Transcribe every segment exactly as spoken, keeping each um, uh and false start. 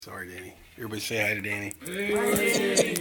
Sorry, Danny. Everybody say hi to Danny. Hey.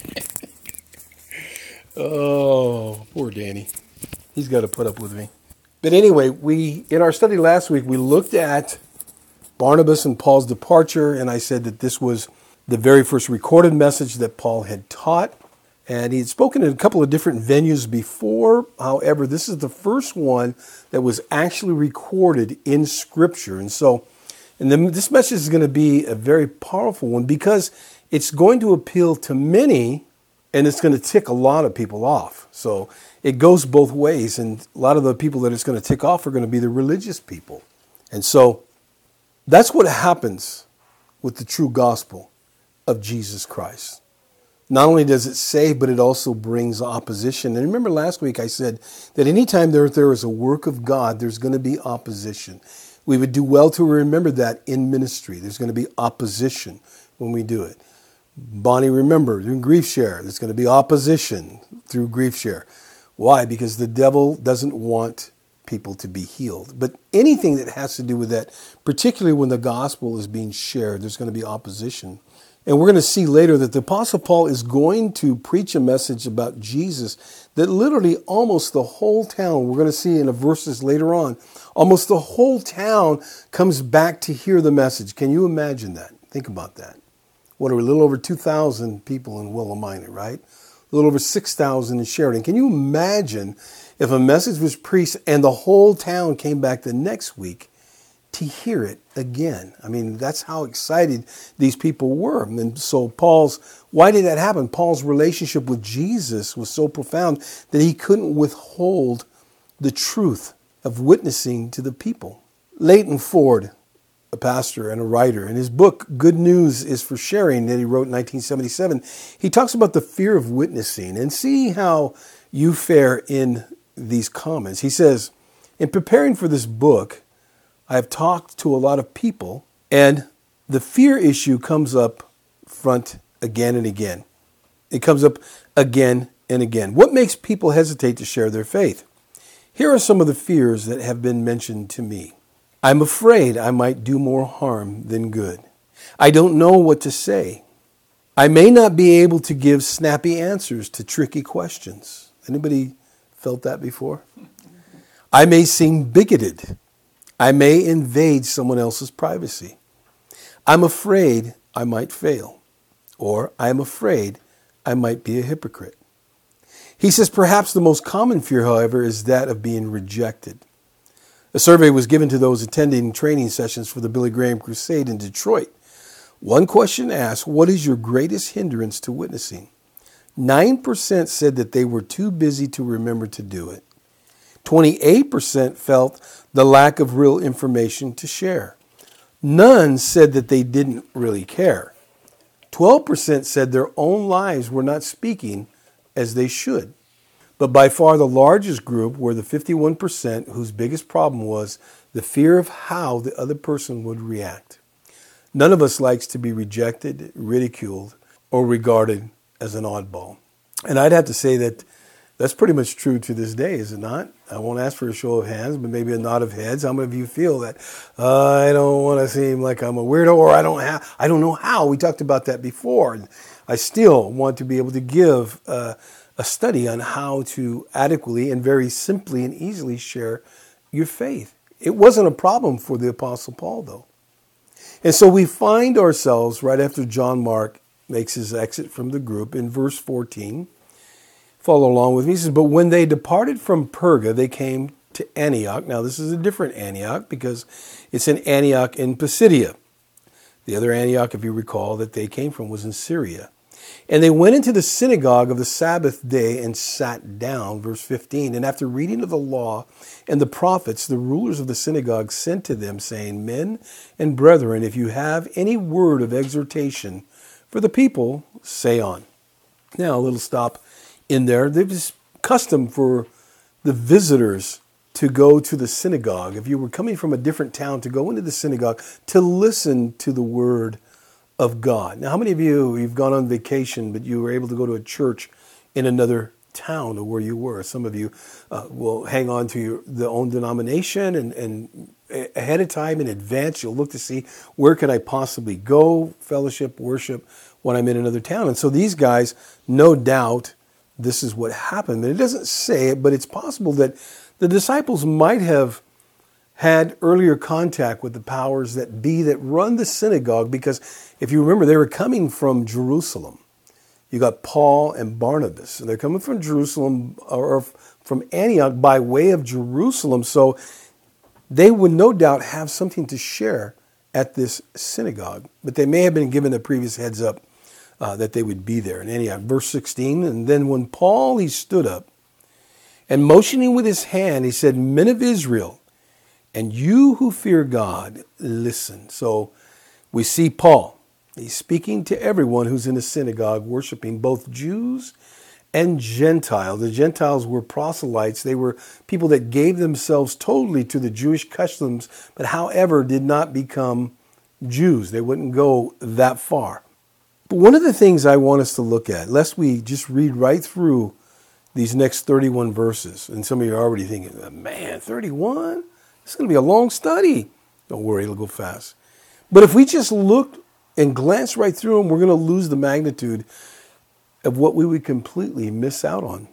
Oh, poor Danny. He's got to put up with me. But anyway, we in our study last week, we looked at Barnabas and Paul's departure, and I said that this was the very first recorded message that Paul had taught. And he had spoken in a couple of different venues before. However, this is the first one that was actually recorded in Scripture. And so, and then this message is going to be a very powerful one because it's going to appeal to many and it's going to tick a lot of people off. So it goes both ways. And a lot of the people that it's going to tick off are going to be the religious people. And so that's what happens with the true gospel of Jesus Christ. Not only does it save, but it also brings opposition. And remember last week I said that anytime there, there is a work of God, there's going to be opposition. We would do well to remember that in ministry. There's going to be opposition when we do it. Bonnie, remember, in Grief Share, there's going to be opposition through Grief Share. Why? Because the devil doesn't want people to be healed. But anything that has to do with that, particularly when the gospel is being shared, there's going to be opposition. And we're going to see later that the Apostle Paul is going to preach a message about Jesus that literally almost the whole town, we're going to see in the verses later on, almost the whole town comes back to hear the message. Can you imagine that? Think about that. What are we, a little over two thousand people in Willamina, right? A little over six thousand in Sheridan. Can you imagine if a message was preached and the whole town came back the next week to hear it again? I mean, that's how excited these people were. And so Paul's, why did that happen? Paul's relationship with Jesus was so profound that he couldn't withhold the truth of witnessing to the people. Leighton Ford, a pastor and a writer, in his book, Good News is for Sharing, that he wrote in nineteen seventy-seven, he talks about the fear of witnessing and see how you fare in these comments. He says, in preparing for this book, I've talked to a lot of people, and the fear issue comes up front again and again. It comes up again and again. What makes people hesitate to share their faith? Here are some of the fears that have been mentioned to me. I'm afraid I might do more harm than good. I don't know what to say. I may not be able to give snappy answers to tricky questions. Anybody felt that before? I may seem bigoted. I may invade someone else's privacy. I'm afraid I might fail, or I'm afraid I might be a hypocrite. He says perhaps the most common fear, however, is that of being rejected. A survey was given to those attending training sessions for the Billy Graham Crusade in Detroit. One question asked, what is your greatest hindrance to witnessing? nine percent said that they were too busy to remember to do it. twenty-eight percent felt the lack of real information to share. None said that they didn't really care. twelve percent said their own lives were not speaking as they should. But by far the largest group were the fifty-one percent whose biggest problem was the fear of how the other person would react. None of us likes to be rejected, ridiculed, or regarded as an oddball. And I'd have to say that that's pretty much true to this day, is it not? I won't ask for a show of hands, but maybe a nod of heads. How many of you feel that uh, I don't want to seem like I'm a weirdo, or I don't have, I don't know how? We talked about that before. And I still want to be able to give uh, a study on how to adequately and very simply and easily share your faith. It wasn't a problem for the Apostle Paul, though. And so we find ourselves right after John Mark makes his exit from the group in verse fourteen. Follow along with me. He says, but when they departed from Perga, they came to Antioch. Now, this is a different Antioch because it's an Antioch in Pisidia. The other Antioch, if you recall, that they came from was in Syria. And they went into the synagogue of the Sabbath day and sat down, verse fifteen. And after reading of the law and the prophets, the rulers of the synagogue sent to them, saying, men and brethren, if you have any word of exhortation for the people, say on. Now, a little stop in there. It was custom for the visitors to go to the synagogue. If you were coming from a different town, to go into the synagogue to listen to the word of God. Now, how many of you, you've gone on vacation, but you were able to go to a church in another town or where you were? Some of you uh, will hang on to your the own denomination and, and ahead of time in advance. You'll look to see where can I possibly go, fellowship, worship when I'm in another town. And so these guys, no doubt, this is what happened. It doesn't say it, but it's possible that the disciples might have had earlier contact with the powers that be that run the synagogue, because if you remember, they were coming from Jerusalem. You got Paul and Barnabas, and they're coming from Jerusalem or from Antioch by way of Jerusalem. So they would no doubt have something to share at this synagogue, but they may have been given a previous heads up uh, that they would be there in Antioch. Verse sixteen, and then when Paul, he stood up and motioning with his hand, he said, "Men of Israel, and you who fear God, listen." So we see Paul. He's speaking to everyone who's in the synagogue, worshiping both Jews and Gentiles. The Gentiles were proselytes. They were people that gave themselves totally to the Jewish customs, but however did not become Jews. They wouldn't go that far. But one of the things I want us to look at, lest we just read right through these next thirty-one verses, and some of you are already thinking, man, thirty-one? It's going to be a long study. Don't worry, it'll go fast. But if we just look and glance right through them, we're going to lose the magnitude of what we would completely miss out on.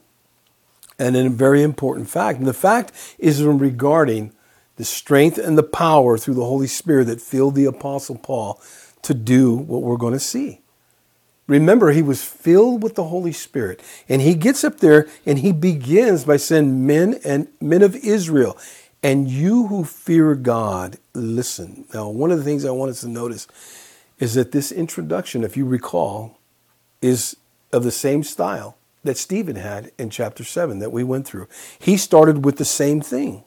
And then a very important fact. And the fact is regarding the strength and the power through the Holy Spirit that filled the Apostle Paul to do what we're going to see. Remember, he was filled with the Holy Spirit. And he gets up there and he begins by saying, men and men of Israel, and you who fear God, listen. Now, one of the things I want us to notice is that this introduction, if you recall, is of the same style that Stephen had in chapter seven that we went through. He started with the same thing.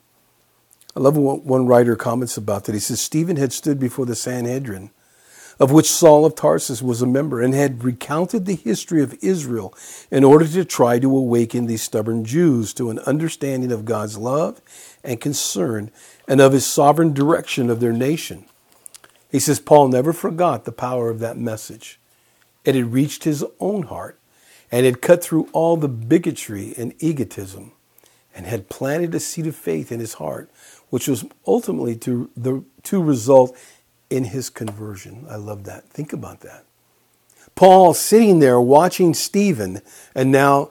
I love what one writer comments about that. He says, Stephen had stood before the Sanhedrin, of which Saul of Tarsus was a member, and had recounted the history of Israel in order to try to awaken these stubborn Jews to an understanding of God's love and concern and of his sovereign direction of their nation. He says, Paul never forgot the power of that message. It had reached his own heart and had cut through all the bigotry and egotism and had planted a seed of faith in his heart, which was ultimately to, the, to result in his conversion. I love that. Think about that. Paul sitting there watching Stephen, and now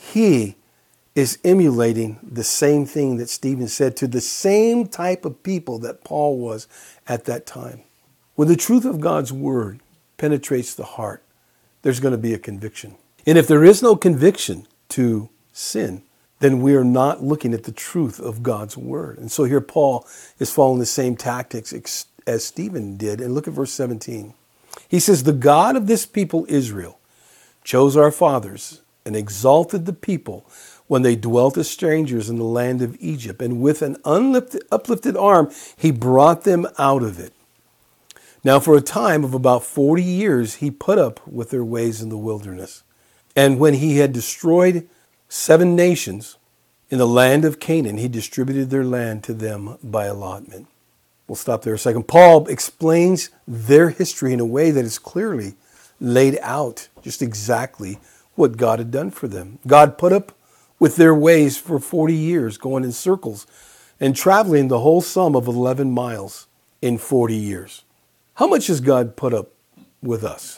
he is emulating the same thing that Stephen said to the same type of people that Paul was at that time. When the truth of God's word penetrates the heart, there's going to be a conviction. And if there is no conviction to sin, then we are not looking at the truth of God's word. And so here Paul is following the same tactics as Stephen did. And look at verse seventeen. He says, the God of this people, Israel, chose our fathers and exalted the people when they dwelt as strangers in the land of Egypt. And with an uplifted, uplifted arm, he brought them out of it. Now, for a time of about forty years, he put up with their ways in the wilderness. And when he had destroyed seven nations in the land of Canaan, he distributed their land to them by allotment. We'll stop there a second. Paul explains their history in a way that is clearly laid out just exactly what God had done for them. God put up with their ways for forty years, going in circles and traveling the whole sum of eleven miles in forty years. How much has God put up with us?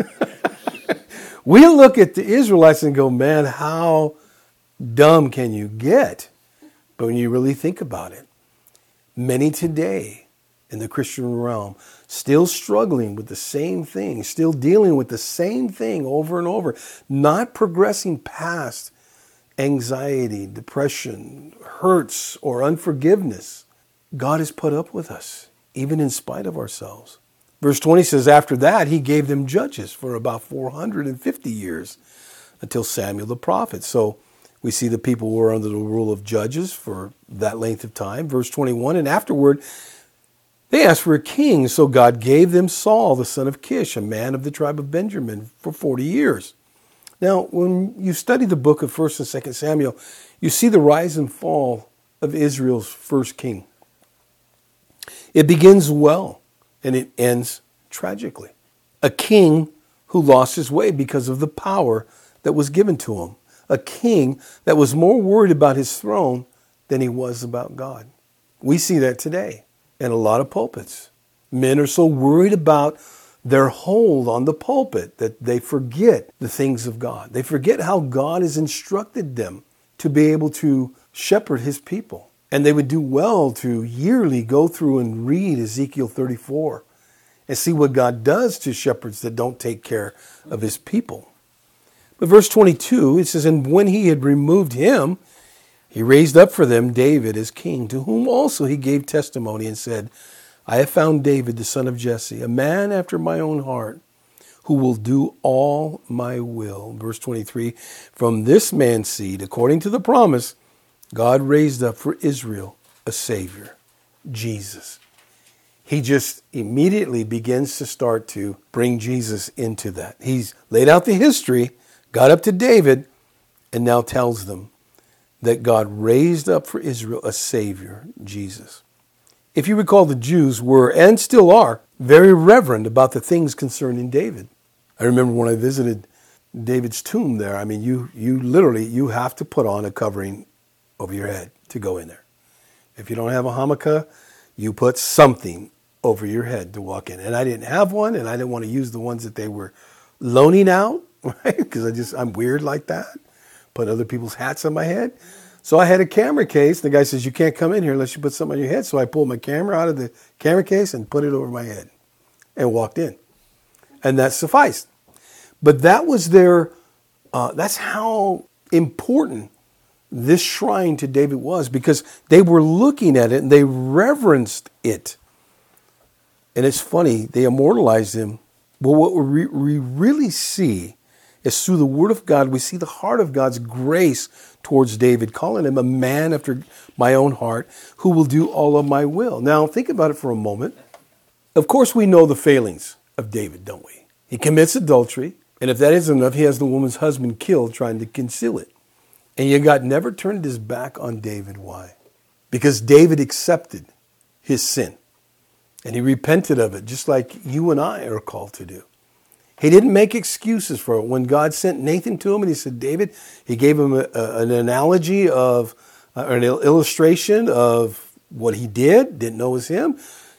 We look at the Israelites and go, man, how dumb can you get? But when you really think about it, many today in the Christian realm still struggling with the same thing, still dealing with the same thing over and over, not progressing past anxiety, depression, hurts, or unforgiveness. God has put up with us, even in spite of ourselves. Verse twenty says, after that, he gave them judges for about four hundred fifty years until Samuel the prophet. So we see the people were under the rule of judges for that length of time. Verse twenty-one, and afterward, they asked for a king. So God gave them Saul, the son of Kish, a man of the tribe of Benjamin, for forty years. Now, when you study the book of First and Second Samuel, you see the rise and fall of Israel's first king. It begins well. And it ends tragically. A king who lost his way because of the power that was given to him. A king that was more worried about his throne than he was about God. We see that today. and a lot of pulpits. Men are so worried about their hold on the pulpit that they forget the things of God. They forget how God has instructed them to be able to shepherd his people. And they would do well to yearly go through and read Ezekiel thirty-four and see what God does to shepherds that don't take care of his people. But verse twenty-two, it says, and when he had removed him, he raised up for them David as king, to whom also he gave testimony and said, I have found David, the son of Jesse, a man after my own heart, who will do all my will. Verse twenty-three, from this man's seed, according to the promise, God raised up for Israel a Savior, Jesus. He just immediately begins to start to bring Jesus into that. He's laid out the history, got up to David, and now tells them that God raised up for Israel a Savior, Jesus. If you recall, the Jews were, and still are, very reverent about the things concerning David. I remember when I visited David's tomb there, I mean, you you literally, you have to put on a covering over your head to go in there. If you don't have a yarmulke, you put something over your head to walk in. And I didn't have one, and I didn't want to use the ones that they were loaning out, right? Because I just, I'm weird like that. Put other people's hats on my head. So I had a camera case. The guy says, you can't come in here unless you put something on your head. So I pulled my camera out of the camera case and put it over my head and walked in. And that sufficed. But that was their, uh, that's how important this shrine to David was, because they were looking at it and they reverenced it. And it's funny, they immortalized him. But what we, we really see is through the Word of God, we see the heart of God's grace towards David, calling him a man after my own heart who will do all of my will. Now, think about it for a moment. Of course, we know the failings of David, don't we? He commits adultery, and if that isn't enough, he has the woman's husband killed trying to conceal it. And yet God never turned his back on David. Why? Because David accepted his sin, and he repented of it, just like you and I are called to do. He didn't make excuses for it. When God sent Nathan to him and he said, David, he gave him a, a, an analogy of, uh, an illustration of what he did, didn't know it was him.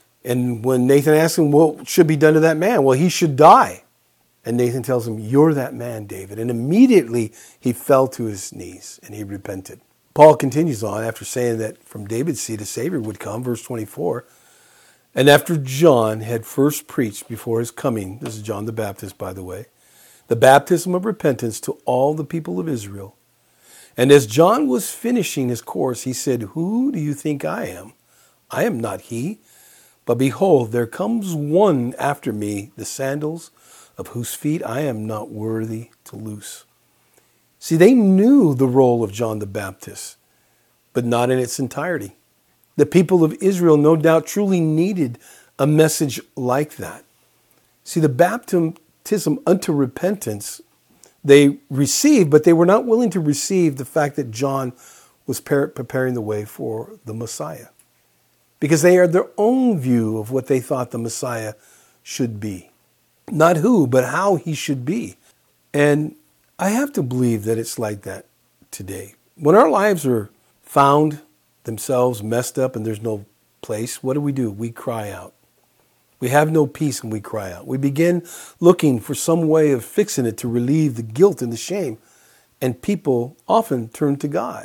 And when Nathan asked him, what should be done to that man? Well, he should die. And Nathan tells him, you're that man, David. And immediately he fell to his knees and he repented. Paul continues on after saying that from David's seed a Savior would come, verse twenty-four. And after John had first preached before his coming, this is John the Baptist, by the way, the baptism of repentance to all the people of Israel. And as John was finishing his course, he said, who do you think I am? I am not he. But behold, there comes one after me, the sandals of whose feet I am not worthy to loose. See, they knew the role of John the Baptist, but not in its entirety. The people of Israel, no doubt, truly needed a message like that. See, the baptism unto repentance they received, but they were not willing to receive the fact that John was preparing the way for the Messiah, because they had their own view of what they thought the Messiah should be. Not who, but how he should be. And I have to believe that it's like that today. When our lives are found themselves messed up and there's no place, what do we do? We cry out. We have no peace and we cry out. We begin looking for some way of fixing it to relieve the guilt and the shame. And people often turn to God.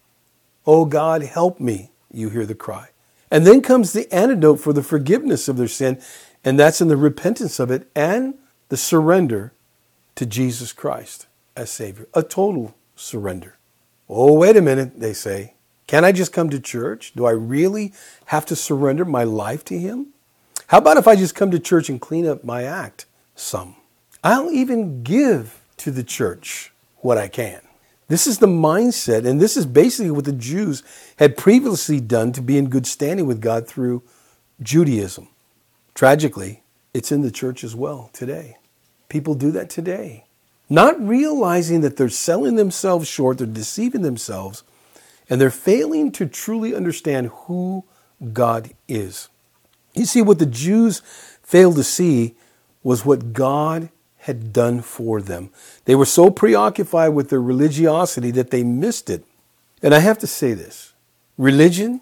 Oh God, help me, you hear the cry. And then comes the antidote for the forgiveness of their sin, and that's in the repentance of it and the surrender to Jesus Christ as Savior. A total surrender. Oh, wait a minute, they say. Can I just come to church? Do I really have to surrender my life to Him? How about if I just come to church and clean up my act some? I'll even give to the church what I can. This is the mindset, and this is basically what the Jews had previously done to be in good standing with God through Judaism. Tragically, it's in the church as well today. People do that today, not realizing that they're selling themselves short, they're deceiving themselves, and they're failing to truly understand who God is. You see, what the Jews failed to see was what God had done for them. They were so preoccupied with their religiosity that they missed it. And I have to say this, religion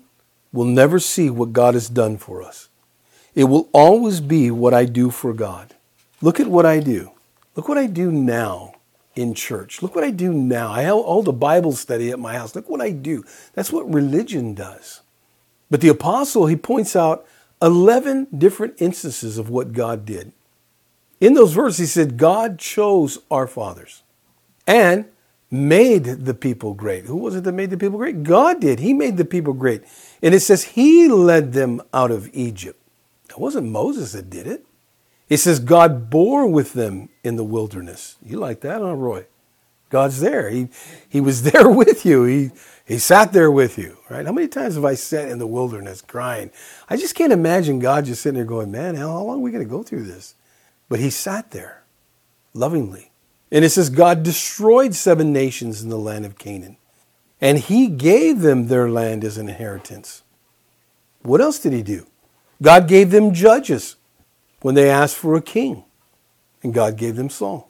will never see what God has done for us. It will always be what I do for God. Look at what I do. Look what I do now in church. Look what I do now. I hold a Bible study at my house. Look what I do. That's what religion does. But the apostle, he points out eleven different instances of what God did. In those verses, he said, God chose our fathers and made the people great. Who was it that made the people great? God did. He made the people great. And it says he led them out of Egypt. It wasn't Moses that did it. It says God bore with them in the wilderness. You like that, huh, Roy? God's there. He he was there with you. He he sat there with you, right? How many times have I sat in the wilderness crying? I just can't imagine God just sitting there going, man, how long are we going to go through this? But he sat there lovingly. And it says God destroyed seven nations in the land of Canaan. And he gave them their land as an inheritance. What else did he do? God gave them judges when they asked for a king. And God gave them Saul.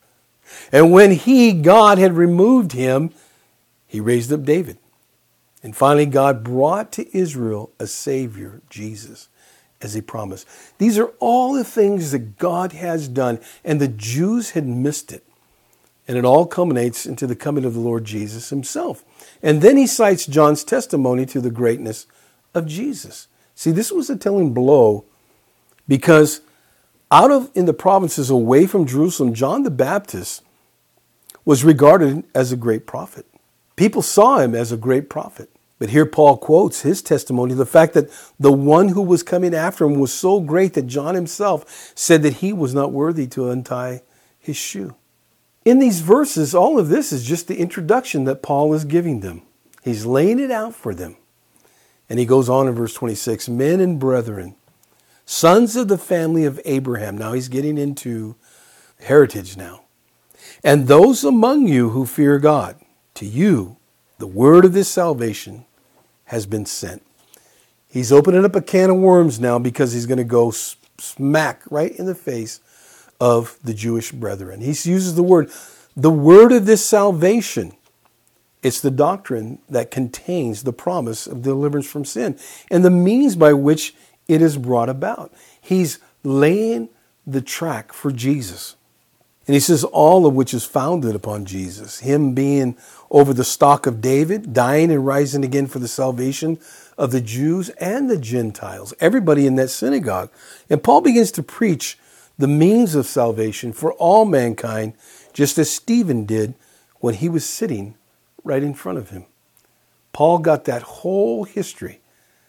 And when he, God, had removed him, he raised up David. And finally, God brought to Israel a Savior, Jesus, as he promised. These are all the things that God has done, and the Jews had missed it. And it all culminates into the coming of the Lord Jesus himself. And then he cites John's testimony to the greatness of Jesus. See, this was a telling blow because out of in the provinces away from Jerusalem, John the Baptist was regarded as a great prophet. People saw him as a great prophet. But here Paul quotes his testimony, the fact that the one who was coming after him was so great that John himself said that he was not worthy to untie his shoe. In these verses, all of this is just the introduction that Paul is giving them. He's laying it out for them. And he goes on in verse twenty-six, men and brethren, sons of the family of Abraham. Now he's getting into heritage now. And those among you who fear God, to you the word of this salvation has been sent. He's opening up a can of worms now because he's going to go smack right in the face of the Jewish brethren. He uses the word, the word of this salvation. It's the doctrine that contains the promise of deliverance from sin and the means by which it is brought about. He's laying the track for Jesus. And he says all of which is founded upon Jesus, him being over the stock of David, dying and rising again for the salvation of the Jews and the Gentiles, everybody in that synagogue. And Paul begins to preach the means of salvation for all mankind, just as Stephen did when he was sitting right in front of him. Paul got that whole history.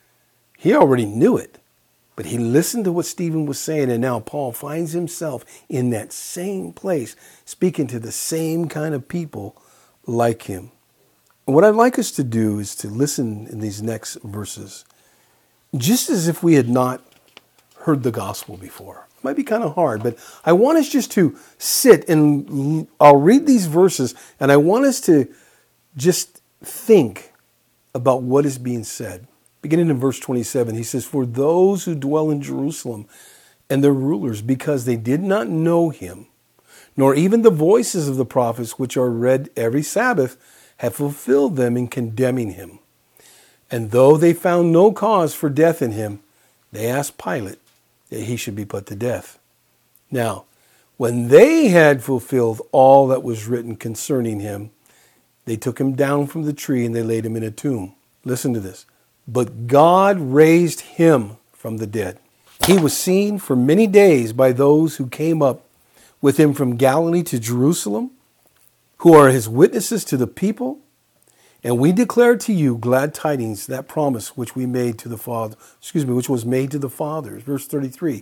He already knew it, but he listened to what Stephen was saying, and now Paul finds himself in that same place, speaking to the same kind of people like him. And what I'd like us to do is to listen in these next verses, just as if we had not heard the gospel before. It might be kind of hard, but I want us just to sit and I'll read these verses, and I want us to just think about what is being said. Beginning in verse twenty-seven, he says, for those who dwell in Jerusalem and their rulers, because they did not know him, nor even the voices of the prophets which are read every Sabbath, have fulfilled them in condemning him. And though they found no cause for death in him, they asked Pilate that he should be put to death. Now, when they had fulfilled all that was written concerning him, they took him down from the tree and they laid him in a tomb. Listen to this. But God raised him from the dead. He was seen for many days by those who came up with him from Galilee to Jerusalem, who are his witnesses to the people. And we declare to you glad tidings, that promise which we made to the Father, excuse me, which was made to the fathers. Verse thirty-three.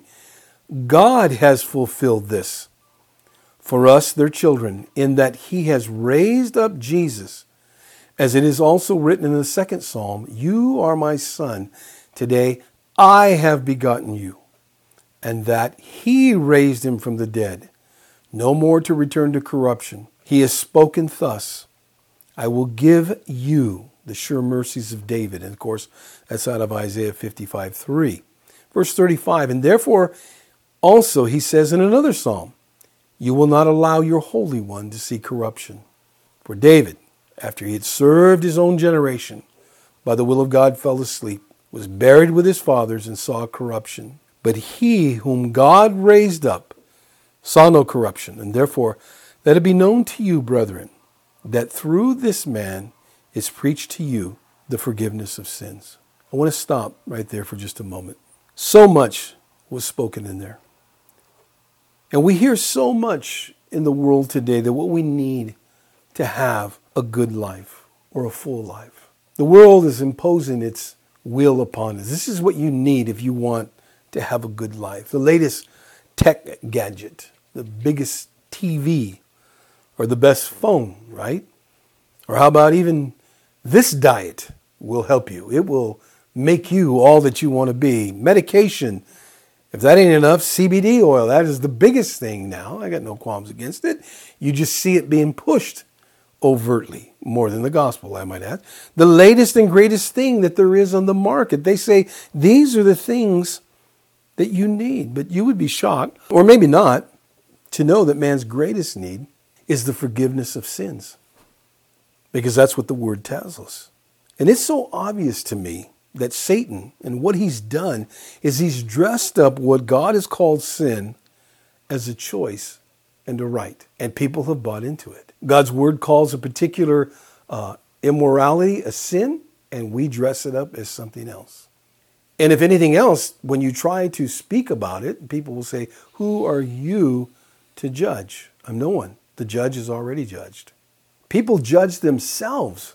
God has fulfilled this for us, their children, in that he has raised up Jesus, as it is also written in the second psalm, you are my son, today I have begotten you, and that he raised him from the dead, no more to return to corruption. He has spoken thus, I will give you the sure mercies of David. And of course, that's out of Isaiah fifty-five three. Verse thirty-five, and therefore also he says in another psalm, you will not allow your Holy One to see corruption. For David, after he had served his own generation, by the will of God fell asleep, was buried with his fathers and saw corruption. But he whom God raised up saw no corruption. And therefore, let it be known to you, brethren, that through this man is preached to you the forgiveness of sins. I want to stop right there for just a moment. So much was spoken in there. And we hear so much in the world today that what we need to have a good life or a full life. The world is imposing its will upon us. This is what you need if you want to have a good life. The latest tech gadget, the biggest T V, or the best phone, right? Or how about even this diet will help you. It will make you all that you want to be. Medication, if that ain't enough, C B D oil, that is the biggest thing now. I got no qualms against it. You just see it being pushed overtly, more than the gospel, I might add. The latest and greatest thing that there is on the market. They say these are the things that you need. But you would be shocked, or maybe not, to know that man's greatest need is the forgiveness of sins. Because that's what the word tells us. And it's so obvious to me that Satan and what he's done is he's dressed up what God has called sin as a choice and a right. And people have bought into it. God's word calls a particular uh, immorality a sin, and we dress it up as something else. And if anything else, when you try to speak about it, people will say, who are you to judge? I'm no one. The judge is already judged. People judge themselves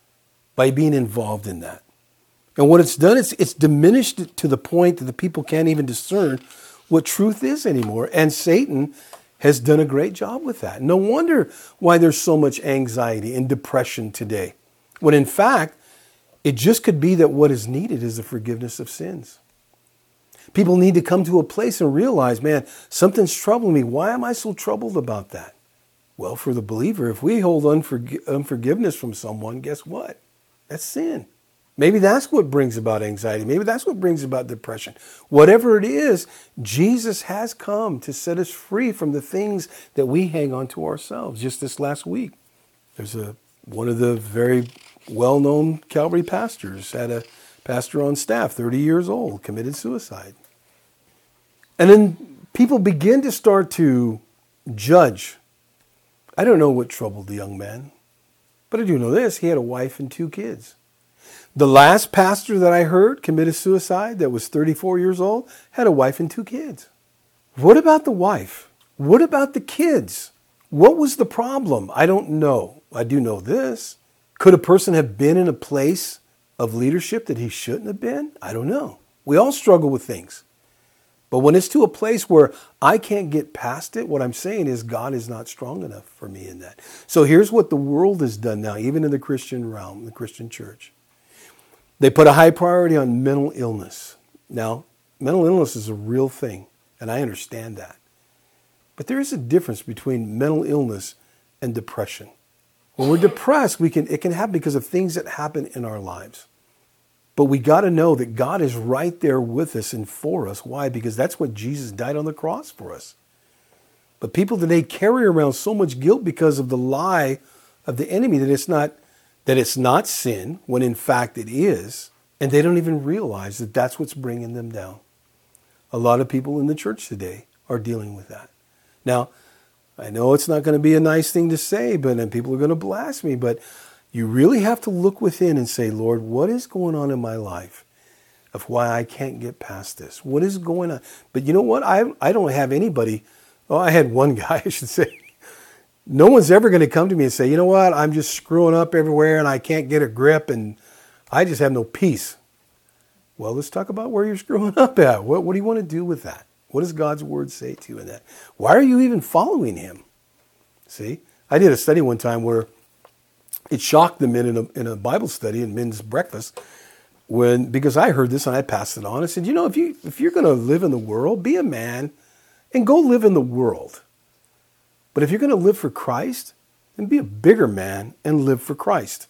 by being involved in that. And what it's done, it's, it's diminished it to the point that the people can't even discern what truth is anymore. And Satan has done a great job with that. No wonder why there's so much anxiety and depression today. When in fact, it just could be that what is needed is the forgiveness of sins. People need to come to a place and realize, man, something's troubling me. Why am I so troubled about that? Well, for the believer, if we hold unforg- unforgiveness from someone, guess what? That's sin. Maybe that's what brings about anxiety. Maybe that's what brings about depression. Whatever it is, Jesus has come to set us free from the things that we hang on to ourselves. Just this last week, there's a one of the very well-known Calvary pastors had a pastor on staff, thirty years old, committed suicide. And then people begin to start to judge. I don't know what troubled the young man, but I do know this. He had a wife and two kids. The last pastor that I heard committed suicide that was thirty-four years old had a wife and two kids. What about the wife? What about the kids? What was the problem? I don't know. I do know this. Could a person have been in a place of leadership that he shouldn't have been? I don't know. We all struggle with things. But when it's to a place where I can't get past it, what I'm saying is God is not strong enough for me in that. So here's what the world has done now, even in the Christian realm, the Christian church. They put a high priority on mental illness. Now, mental illness is a real thing, and I understand that. But there is a difference between mental illness and depression. When we're depressed, we can it can happen because of things that happen in our lives. But we got to know that God is right there with us and for us. Why? Because that's what Jesus died on the cross for us. But people today carry around so much guilt because of the lie of the enemy that it's not that it's not sin, when in fact it is, and they don't even realize that that's what's bringing them down. A lot of people in the church today are dealing with that. Now, I know it's not going to be a nice thing to say, but and people are going to blast me, but you really have to look within and say, Lord, what is going on in my life of why I can't get past this? What is going on? But you know what? I I don't have anybody. Oh, I had one guy, I should say. No one's ever going to come to me and say, you know what, I'm just screwing up everywhere and I can't get a grip and I just have no peace. Well, let's talk about where you're screwing up at. What, what do you want to do with that? What does God's word say to you in that? Why are you even following him? See, I did a study one time where it shocked the men in a, in a Bible study and men's breakfast when, because I heard this and I passed it on. I said, you know, if, you, if you're going to live in the world, be a man and go live in the world. But if you're going to live for Christ, then be a bigger man and live for Christ.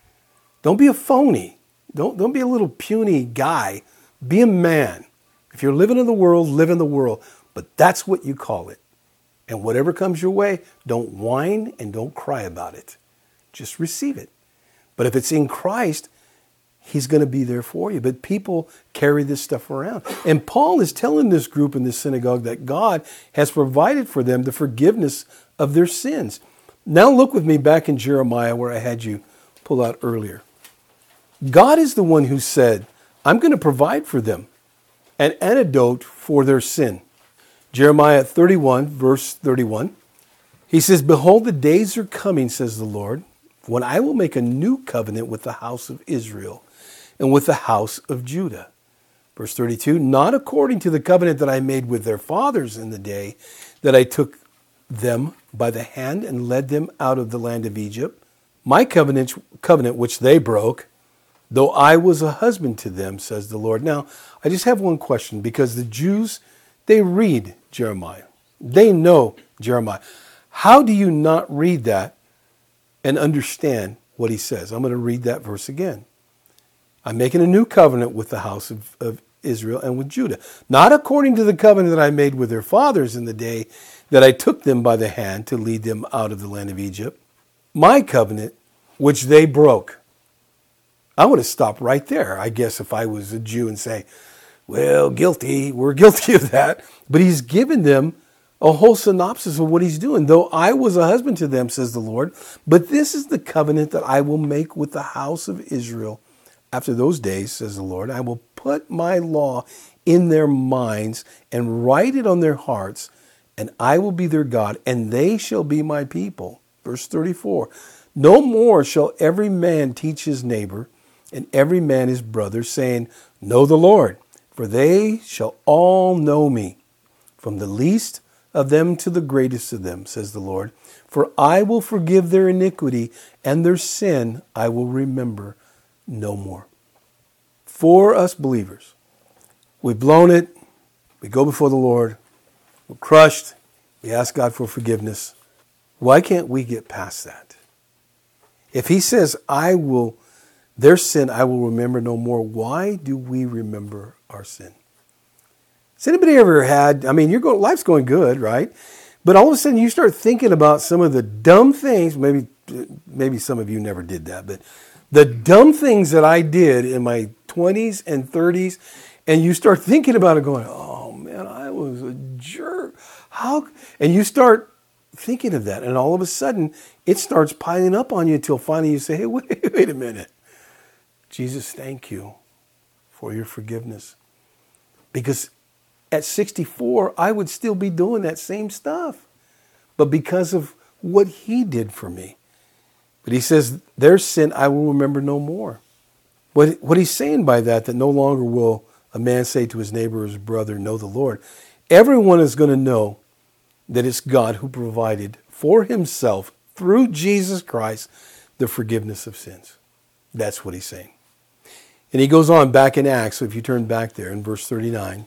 Don't be a phony. Don't, don't be a little puny guy. Be a man. If you're living in the world, live in the world. But that's what you call it. And whatever comes your way, don't whine and don't cry about it. Just receive it. But if it's in Christ, He's going to be there for you. But people carry this stuff around. And Paul is telling this group in this synagogue that God has provided for them the forgiveness of their sins. Now look with me back in Jeremiah where I had you pull out earlier. God is the one who said, I'm going to provide for them an antidote for their sin. Jeremiah thirty-one, verse thirty-one. He says, behold, the days are coming, says the Lord, when I will make a new covenant with the house of Israel and with the house of Judah. Verse thirty-two, not according to the covenant that I made with their fathers in the day that I took them by the hand and led them out of the land of Egypt, my covenant, covenant which they broke, though I was a husband to them, says the Lord. Now, I just have one question, because the Jews, they read Jeremiah. They know Jeremiah. How do you not read that and understand what he says? I'm going to read that verse again. I'm making a new covenant with the house of, of Israel and with Judah, not according to the covenant that I made with their fathers in the day that I took them by the hand to lead them out of the land of Egypt, my covenant, which they broke. I would have stopped right there, I guess, if I was a Jew and say, well, guilty, we're guilty of that. But he's given them a whole synopsis of what he's doing. Though I was a husband to them, says the Lord, but this is the covenant that I will make with the house of Israel. After those days, says the Lord, I will put my law in their minds and write it on their hearts, and I will be their God, and they shall be my people. Verse thirty-four, no more shall every man teach his neighbor and every man his brother, saying, know the Lord, for they shall all know me, from the least of them to the greatest of them, says the Lord. For I will forgive their iniquity, and their sin I will remember no more. For us believers, we've blown it, we go before the Lord, we're crushed, we ask God for forgiveness. Why can't we get past that? If he says, I will, their sin I will remember no more, why do we remember our sin? Has anybody ever had, I mean, you're going, life's going good, right? But all of a sudden you start thinking about some of the dumb things, maybe, maybe some of you never did that, but the dumb things that I did in my twenties and thirties, and you start thinking about it going, oh man, I was a jerk. How? And you start thinking of that, and all of a sudden it starts piling up on you until finally you say, hey, wait, wait a minute. Jesus, thank you for your forgiveness. Because at sixty-four, I would still be doing that same stuff. But because of what he did for me. But he says, their sin I will remember no more. What, what he's saying by that, that no longer will a man say to his neighbor or his brother, know the Lord. Everyone is going to know that it's God who provided for himself, through Jesus Christ, the forgiveness of sins. That's what he's saying. And he goes on back in Acts, so if you turn back there in verse thirty-nine,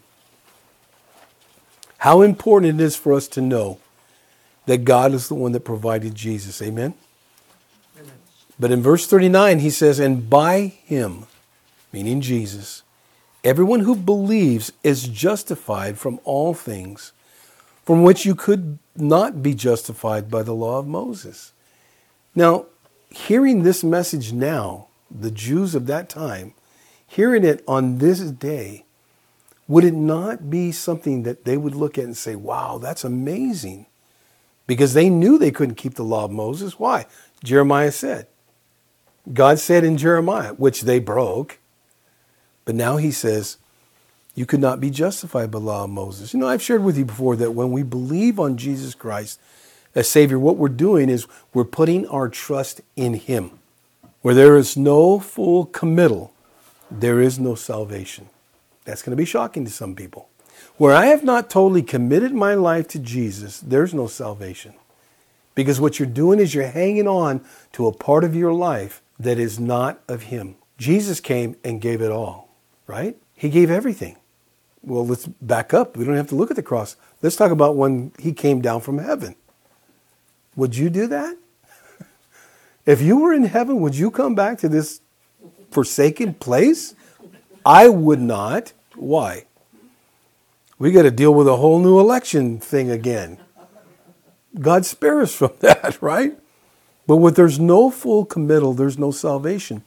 how important it is for us to know that God is the one that provided Jesus. Amen? Amen. But in verse thirty-nine, he says, and by him, meaning Jesus, everyone who believes is justified from all things from which you could not be justified by the law of Moses. Now, hearing this message now, the Jews of that time, hearing it on this day, would it not be something that they would look at and say, wow, that's amazing? Because they knew they couldn't keep the law of Moses. Why? Jeremiah said. God said in Jeremiah, which they broke. But now he says, you could not be justified by the law of Moses. You know, I've shared with you before that when we believe on Jesus Christ as Savior, what we're doing is we're putting our trust in him. Where there is no full committal, there is no salvation. That's going to be shocking to some people. Where I have not totally committed my life to Jesus, there's no salvation. Because what you're doing is you're hanging on to a part of your life that is not of him. Jesus came and gave it all, right? He gave everything. Well, let's back up. We don't have to look at the cross. Let's talk about when he came down from heaven. Would you do that? If you were in heaven, would you come back to this forsaken place? I would not. Why? We got to deal with a whole new election thing again. God spare us from that, right? But when there's no full committal, there's no salvation.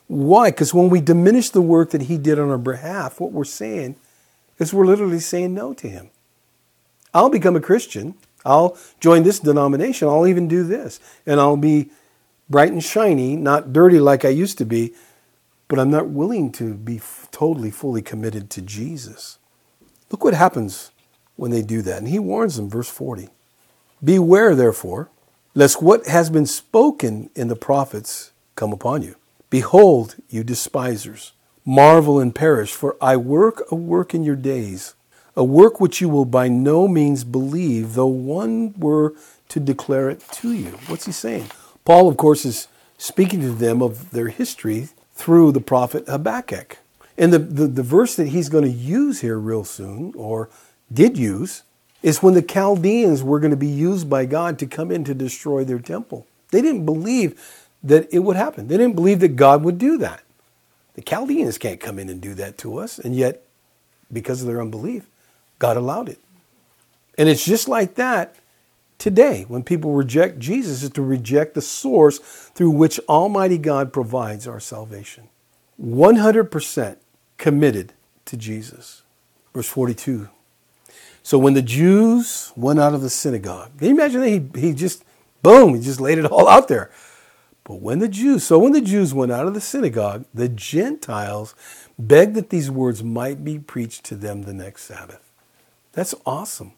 Why? Because when we diminish the work that he did on our behalf, what we're saying is we're literally saying no to him. I'll become a Christian. I'll join this denomination. I'll even do this. And I'll be bright and shiny, not dirty like I used to be, but I'm not willing to be f- totally, fully committed to Jesus. Look what happens when they do that. And he warns them, verse forty. Beware, therefore, lest what has been spoken in the prophets come upon you. Behold, you despisers, marvel and perish, for I work a work in your days, a work which you will by no means believe, though one were to declare it to you. What's he saying? Paul, of course, is speaking to them of their history through the prophet Habakkuk. And the, the, the verse that he's going to use here real soon, or did use, is when the Chaldeans were going to be used by God to come in to destroy their temple. They didn't believe that it would happen. They didn't believe that God would do that. The Chaldeans can't come in and do that to us, and yet, because of their unbelief, God allowed it. And it's just like that today. When people reject Jesus, is to reject the source through which Almighty God provides our salvation. one hundred percent committed to Jesus. Verse forty-two. So when the Jews went out of the synagogue, can you imagine that he, he just, boom, he just laid it all out there. But when the Jews, so when the Jews went out of the synagogue, the Gentiles begged that these words might be preached to them the next Sabbath. That's awesome.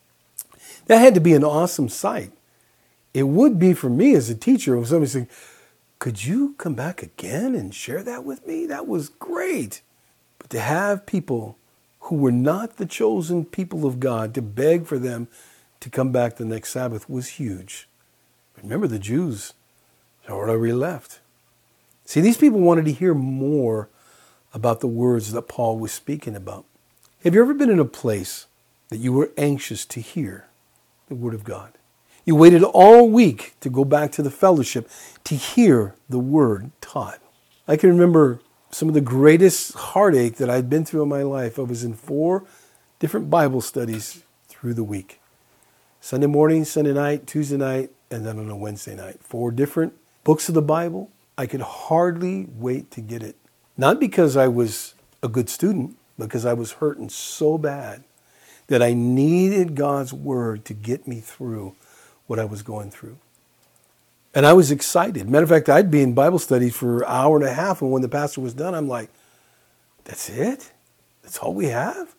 That had to be an awesome sight. It would be for me as a teacher when somebody said, could you come back again and share that with me? That was great. But to have people who were not the chosen people of God, to beg for them to come back the next Sabbath was huge. Remember, the Jews had already left. See, these people wanted to hear more about the words that Paul was speaking about. Have you ever been in a place that you were anxious to hear the Word of God? You waited all week to go back to the fellowship to hear the Word taught. I can remember some of the greatest heartache that I'd been through in my life. I was in four different Bible studies through the week. Sunday morning, Sunday night, Tuesday night, and then on a Wednesday night. Four different books of the Bible. I could hardly wait to get it. Not because I was a good student, because I was hurting so bad that I needed God's Word to get me through what I was going through. And I was excited. Matter of fact, I'd be in Bible study for an hour and a half, and when the pastor was done, I'm like, that's it? That's all we have?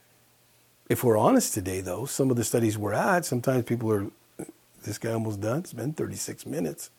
If we're honest today, though, some of the studies we're at, sometimes people are, this guy almost done. It's been thirty-six minutes.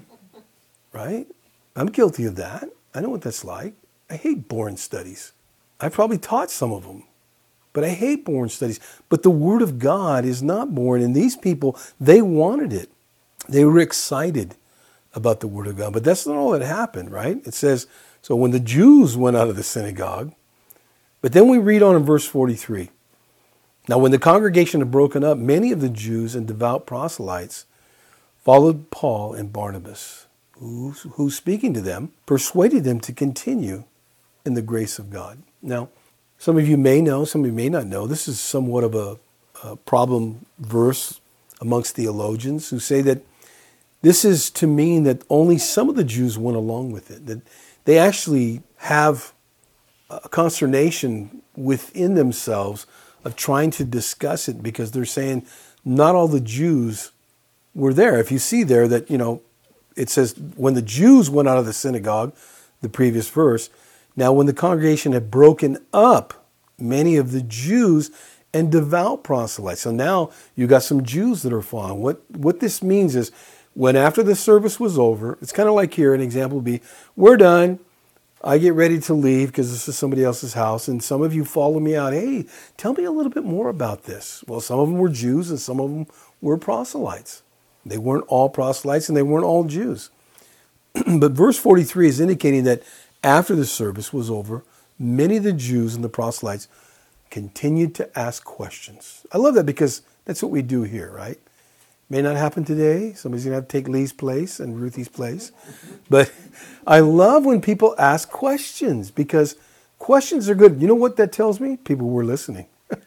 Right? I'm guilty of that. I know what that's like. I hate boring studies. I probably taught some of them. But I hate boring studies. But the Word of God is not boring. And these people, they wanted it. They were excited about the Word of God. But that's not all that happened, right? It says, so when the Jews went out of the synagogue, but then we read on in verse forty-three. Now when the congregation had broken up, many of the Jews and devout proselytes followed Paul and Barnabas, who, who speaking to them, persuaded them to continue in the grace of God. Now, some of you may know, some of you may not know, this is somewhat of a, a problem verse amongst theologians who say that this is to mean that only some of the Jews went along with it, that they actually have a consternation within themselves of trying to discuss it because they're saying not all the Jews were there. If you see there that, you know, it says when the Jews went out of the synagogue, the previous verse, now when the congregation had broken up, many of the Jews and devout proselytes. So now you got some Jews that are following. What, what this means is when after the service was over, it's kind of like here, an example would be, we're done. I get ready to leave because this is somebody else's house. And some of you follow me out. Hey, tell me a little bit more about this. Well, some of them were Jews and some of them were proselytes. They weren't all proselytes and they weren't all Jews. But verse forty-three is indicating that after the service was over, many of the Jews and the proselytes continued to ask questions. I love that because that's what we do here, right? May not happen today. Somebody's going to have to take Lee's place and Ruthie's place. But I love when people ask questions because questions are good. You know what that tells me? People were listening.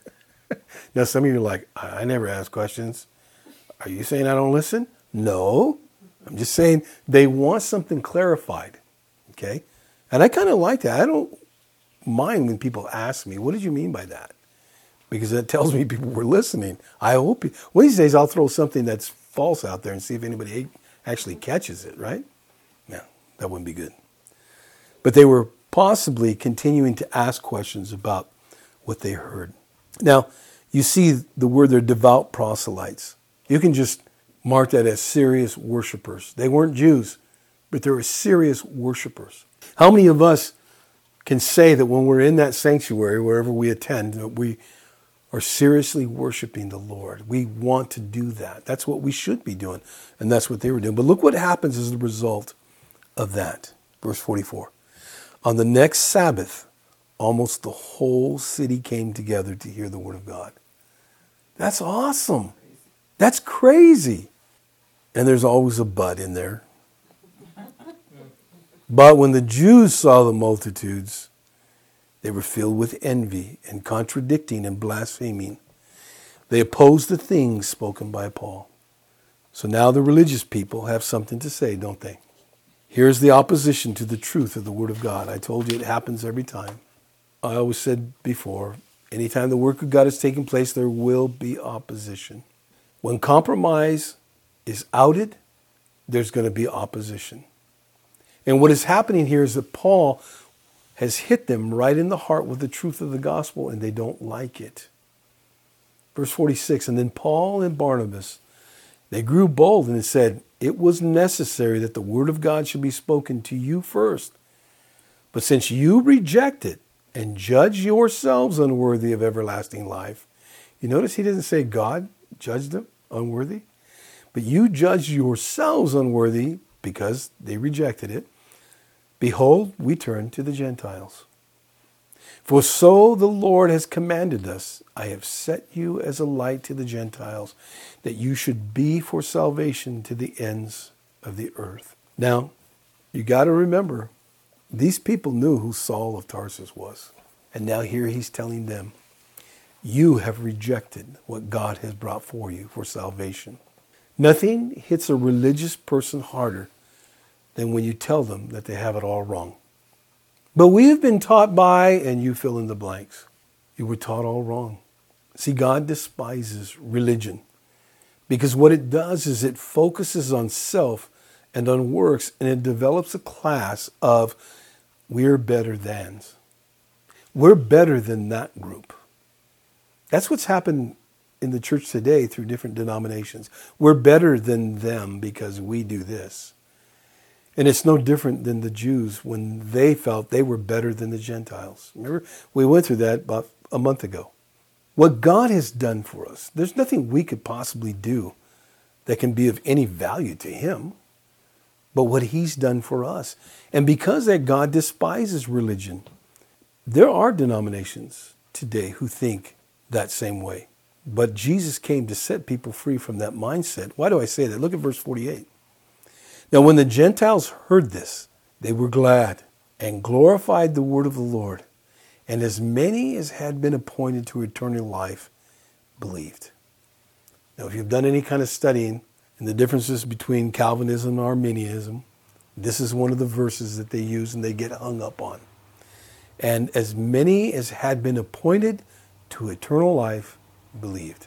Now, some of you are like, I never ask questions. Are you saying I don't listen? No. I'm just saying they want something clarified. Okay? And I kind of like that. I don't mind when people ask me, what did you mean by that? Because that tells me people were listening. I hope, you, one of these days I'll throw something that's false out there and see if anybody actually catches it, right? No, that wouldn't be good. But they were possibly continuing to ask questions about what they heard. Now, you see the word they're devout proselytes. You can just mark that as serious worshipers. They weren't Jews, but they were serious worshipers. How many of us can say that when we're in that sanctuary, wherever we attend, that we are seriously worshiping the Lord? We want to do that. That's what we should be doing, and that's what they were doing. But look what happens as a result of that. Verse forty-four. On the next Sabbath, almost the whole city came together to hear the word of God. That's awesome. That's crazy. And there's always a but in there. But when the Jews saw the multitudes, they were filled with envy and contradicting and blaspheming. They opposed the things spoken by Paul. So now the religious people have something to say, don't they? Here's the opposition to the truth of the Word of God. I told you it happens every time. I always said before, anytime the work of God is taking place, there will be opposition. When compromise is outed, there's going to be opposition. And what is happening here is that Paul has hit them right in the heart with the truth of the gospel, and they don't like it. Verse forty-six, and then Paul and Barnabas, they grew bold and said, it was necessary that the word of God should be spoken to you first. But since you reject it and judge yourselves unworthy of everlasting life. You notice he doesn't say God judged them unworthy, but you judge yourselves unworthy because they rejected it. Behold, we turn to the Gentiles. For so the Lord has commanded us, I have set you as a light to the Gentiles, that you should be for salvation to the ends of the earth. Now, you got to remember, these people knew who Saul of Tarsus was. And now here he's telling them, you have rejected what God has brought for you for salvation. Nothing hits a religious person harder than when you tell them that they have it all wrong. But we have been taught by, and you fill in the blanks. You were taught all wrong. See, God despises religion because what it does is it focuses on self and on works, and it develops a class of we're better thans. We're better than that group. That's what's happened in the church today through different denominations. We're better than them because we do this. And it's no different than the Jews when they felt they were better than the Gentiles. Remember, we went through that about a month ago. What God has done for us, there's nothing we could possibly do that can be of any value to him, but what he's done for us. And because that God despises religion, there are denominations today who think that same way. But Jesus came to set people free from that mindset. Why do I say that? Look at verse forty-eight. Now, when the Gentiles heard this, they were glad and glorified the word of the Lord. And as many as had been appointed to eternal life believed. Now, if you've done any kind of studying in the differences between Calvinism and Arminianism, this is one of the verses that they use and they get hung up on. And as many as had been appointed to eternal life believed.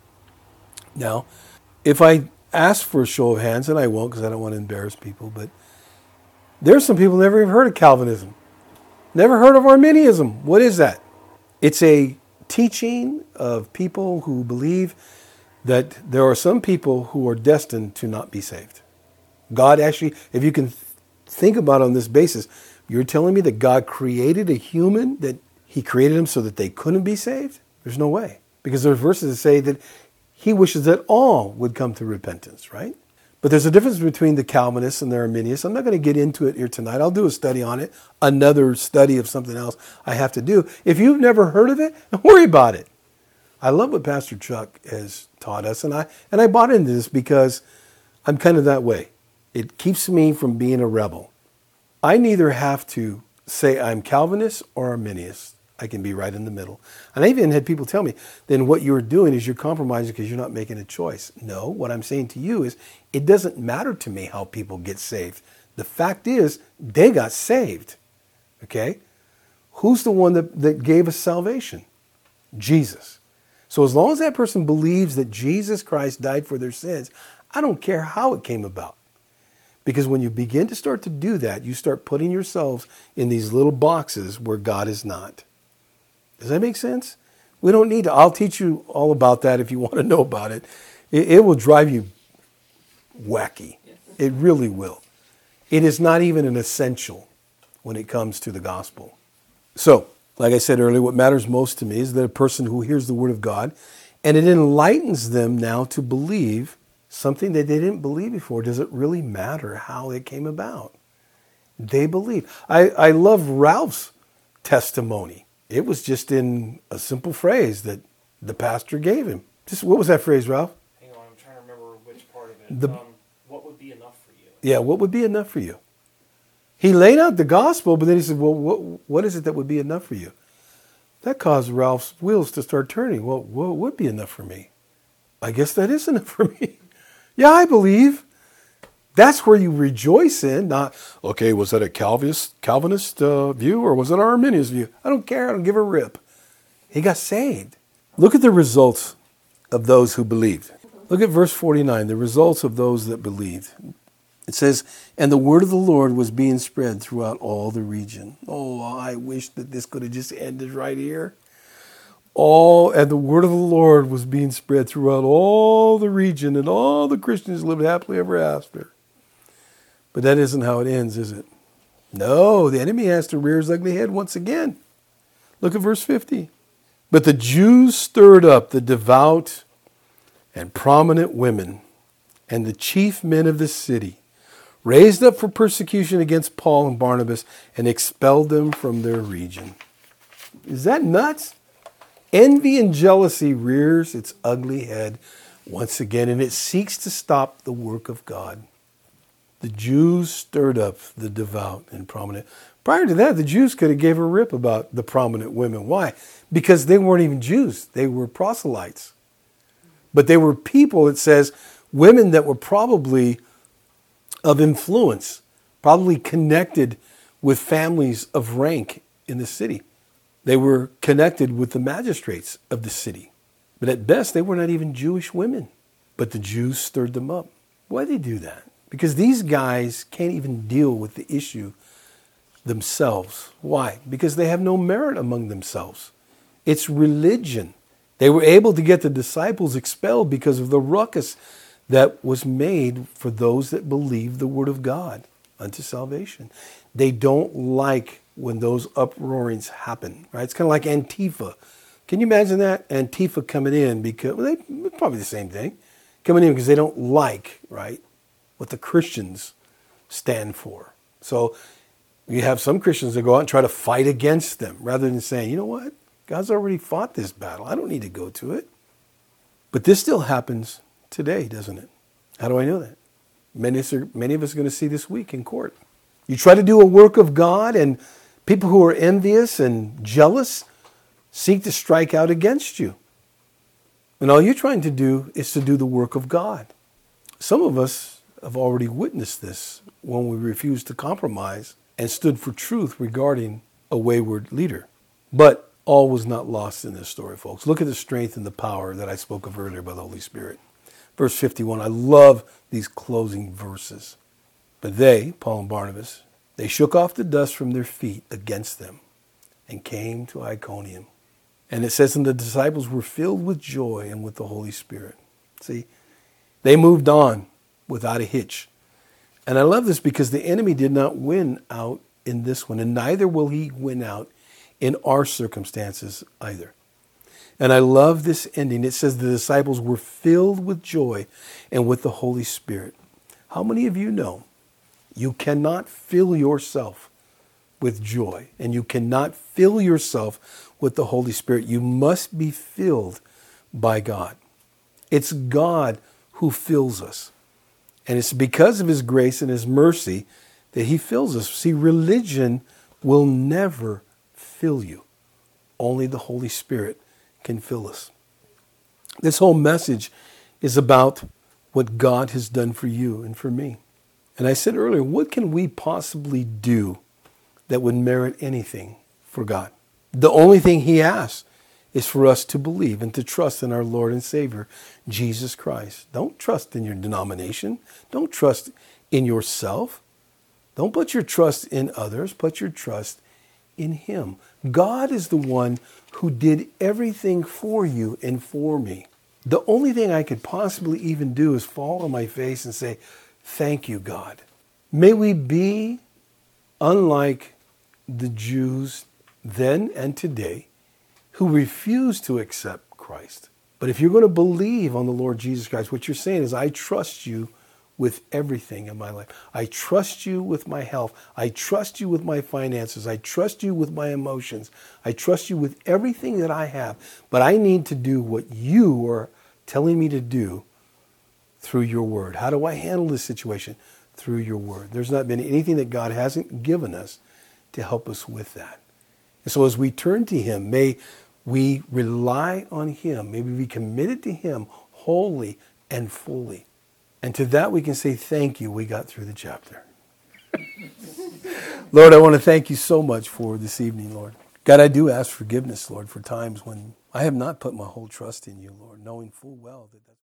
Now, if I ask for a show of hands, and I won't because I don't want to embarrass people, but there's some people who never even heard of Calvinism. Never heard of Arminianism. What is that? It's a teaching of people who believe that there are some people who are destined to not be saved. God actually, if you can think about it on this basis, you're telling me that God created a human, that he created them so that they couldn't be saved? There's no way. Because there's verses that say that he wishes that all would come to repentance, right? But there's a difference between the Calvinists and the Arminians. I'm not going to get into it here tonight. I'll do a study on it, another study of something else I have to do. If you've never heard of it, don't worry about it. I love what Pastor Chuck has taught us, and I and I bought into this because I'm kind of that way. It keeps me from being a rebel. I neither have to say I'm Calvinist or Arminian. I can be right in the middle. And I even had people tell me, then what you're doing is you're compromising because you're not making a choice. No, what I'm saying to you is it doesn't matter to me how people get saved. The fact is they got saved. Okay? Who's the one that, that gave us salvation? Jesus. So as long as that person believes that Jesus Christ died for their sins, I don't care how it came about. Because when you begin to start to do that, you start putting yourselves in these little boxes where God is not. Does that make sense? We don't need to. I'll teach you all about that if you want to know about it. It, it will drive you wacky. It really will. It is not even an essential when it comes to the gospel. So, like I said earlier, what matters most to me is that a person who hears the word of God and it enlightens them now to believe something that they didn't believe before. Does it really matter how it came about? They believe. I, I love Ralph's testimony. It was just in a simple phrase that the pastor gave him. Just what was that phrase, Ralph? Hang on, I'm trying to remember which part of it. The, um, what would be enough for you? Yeah, what would be enough for you? He laid out the gospel, but then he said, well, what, what is it that would be enough for you? That caused Ralph's wheels to start turning. Well, what would be enough for me? I guess that is enough for me. Yeah, I believe. That's where you rejoice in, not, okay, was that a Calvinist, Calvinist uh, view or was it an Arminian view? I don't care. I don't give a rip. He got saved. Look at the results of those who believed. Look at verse forty-nine, the results of those that believed. It says, and the word of the Lord was being spread throughout all the region. Oh, I wish that this could have just ended right here. All, and the word of the Lord was being spread throughout all the region, and all the Christians lived happily ever after. But that isn't how it ends, is it? No, the enemy has to rear his ugly head once again. Look at verse fifty. But the Jews stirred up the devout and prominent women and the chief men of the city, raised up for persecution against Paul and Barnabas, and expelled them from their region. Is that nuts? Envy and jealousy rears its ugly head once again, and it seeks to stop the work of God. The Jews stirred up the devout and prominent. Prior to that, the Jews could have gave a rip about the prominent women. Why? Because they weren't even Jews. They were proselytes. But they were people, it says, women that were probably of influence, probably connected with families of rank in the city. They were connected with the magistrates of the city. But at best, they were not even Jewish women. But the Jews stirred them up. Why did they do that? Because these guys can't even deal with the issue themselves. Why? Because they have no merit among themselves. It's religion. They were able to get the disciples expelled because of the ruckus that was made for those that believe the word of God unto salvation. They don't like when those uproarings happen, right? It's kind of like Antifa. Can you imagine that? Antifa coming in because, well, they probably the same thing, coming in because they don't like, right, what the Christians stand for. So you have some Christians that go out and try to fight against them rather than saying, you know what? God's already fought this battle. I don't need to go to it. But this still happens today, doesn't it? How do I know that? Many, many of us are going to see this week in court. You try to do a work of God and people who are envious and jealous seek to strike out against you. And all you're trying to do is to do the work of God. Some of us have already witnessed this when we refused to compromise and stood for truth regarding a wayward leader. But all was not lost in this story, folks. Look at the strength and the power that I spoke of earlier by the Holy Spirit. Verse fifty-one, I love these closing verses. But they, Paul and Barnabas, they shook off the dust from their feet against them and came to Iconium. And it says, and the disciples were filled with joy and with the Holy Spirit. See, they moved on without a hitch. And I love this because the enemy did not win out in this one, and neither will he win out in our circumstances either. And I love this ending. It says the disciples were filled with joy and with the Holy Spirit. How many of you know you cannot fill yourself with joy and you cannot fill yourself with the Holy Spirit? You must be filled by God. It's God who fills us. And it's because of his grace and his mercy that he fills us. See, religion will never fill you. Only the Holy Spirit can fill us. This whole message is about what God has done for you and for me. And I said earlier, what can we possibly do that would merit anything for God. The only thing he asks is for us to believe and to trust in our Lord and Savior, Jesus Christ. Don't trust in your denomination. Don't trust in yourself. Don't put your trust in others. Put your trust in him. God is the one who did everything for you and for me. The only thing I could possibly even do is fall on my face and say, thank you, God. May we be unlike the Jews then and today who refuse to accept Christ. But if you're going to believe on the Lord Jesus Christ, what you're saying is, I trust you with everything in my life. I trust you with my health. I trust you with my finances. I trust you with my emotions. I trust you with everything that I have. But I need to do what you are telling me to do through your word. How do I handle this situation? Through your word. There's not been anything that God hasn't given us to help us with that. And so as we turn to him, may we rely on him. May we be committed to him wholly and fully. And to that we can say, thank you, we got through the chapter. Lord, I want to thank you so much for this evening, Lord. God, I do ask forgiveness, Lord, for times when I have not put my whole trust in you, Lord, knowing full well that that's